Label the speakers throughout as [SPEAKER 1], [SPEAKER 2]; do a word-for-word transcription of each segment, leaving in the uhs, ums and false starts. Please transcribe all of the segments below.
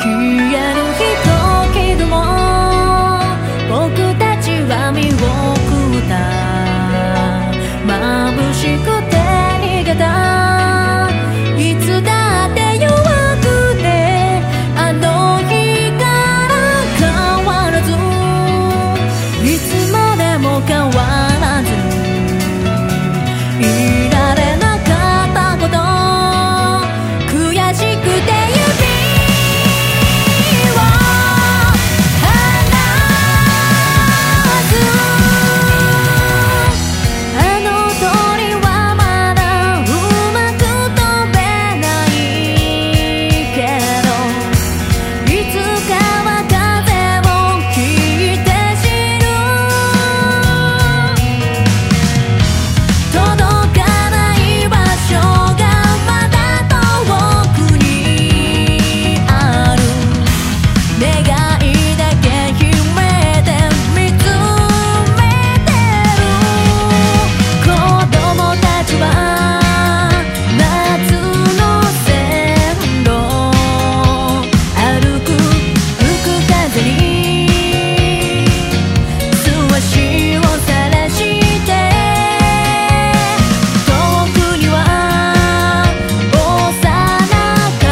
[SPEAKER 1] 消える飛行機雲、僕たちは見送った。眩しくて逃げた。いつだって弱くて、あの日から変わらず、いつまでも変わらずいられなかったこと、悔しくて指を離す。あの鳥はまだうまく飛べないけど、いつかは風を切って知る。届かない場所がまだ遠くにある。願いだけ秘めて見つめてる。子供たちは夏の線路歩く吹く風に素足を晒して、遠くには幼か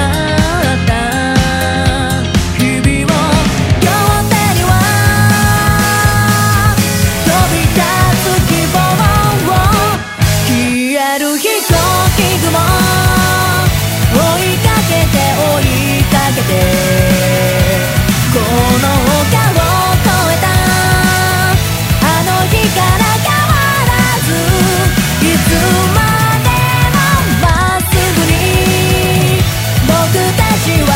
[SPEAKER 1] った日々を、両手には飛び立つ希望を。消える飛行機雲、追いかけて追いかけて、この丘を越えた。あの日から変わらず、いつまでもまっすぐに僕たちは